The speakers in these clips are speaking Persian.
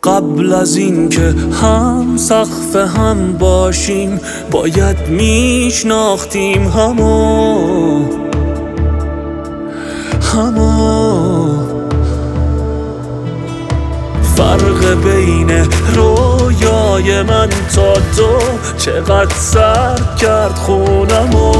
قبل از این که هم سقف هم باشیم باید میشناختیم همو فرق بین رویای من تا تو چقدر سر کرد خونمو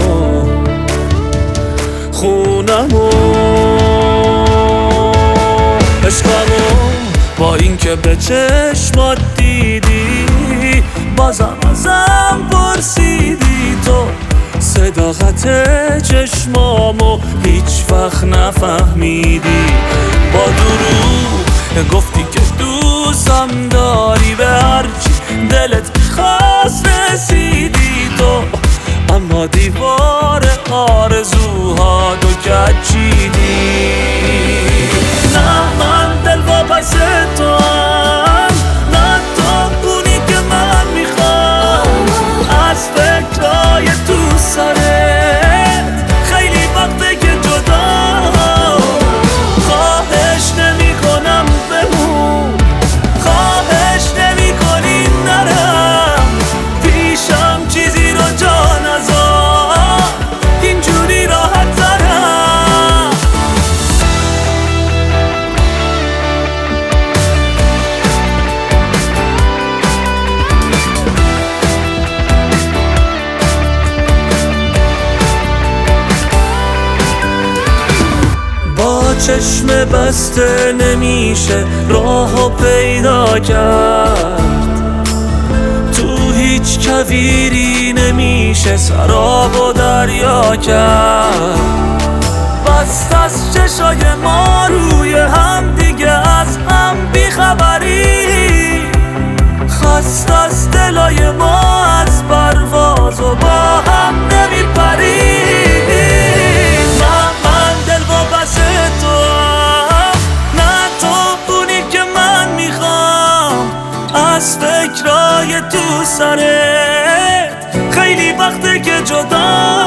عشقمو با این که به چشمات دیدی بازم ازم پرسیدی تو صداقت چشمامو هیچ وقت نفهمیدی با دروغ گفتی که دوستم داری به هرچی دلت میخواست رسیدی تو اما دیوار آرزوهاتو کشیدی نه من دل واپس تو هم نه تو اونی که من میخوام از فکرهای تو سرت خیلی وقته که جدا خواهش نمی کنم بمون خواهش نمی کنی نرم پیشم چیزی رو جا نذار اینجوری راحت ترم با چشم بسته نمیشه راهو پیدا کرد تو هیچ کویری نمیشه سراب و دریا کرد بست از چشای ما روی هم دیگه از هم بیخبری خست از دلای ما از پرواز و با هم نمیپری من دل واپس تو هم نه تو اونی که من میخوام از فکرای تو سرت خیلی وقته که جدا